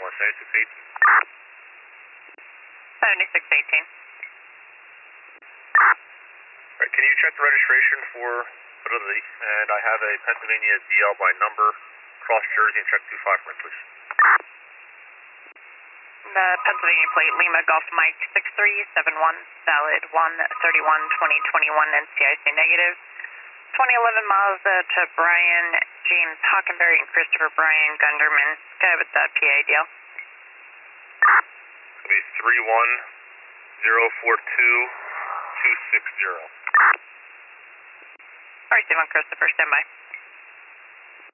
7618. Alright, can you check the registration for validity? And I have a Pennsylvania DL by number, cross Jersey, and check 25 for it, please. The Pennsylvania plate, Lima Golf Mike 6371, valid 1/31/2021, NCIC negative. 2011 Mazda to Brian James Hockenberry and Christopher Brian Gunderman. Guy with the PA deal. It's going to be 3104260. Alright, 7 Christopher, stand by.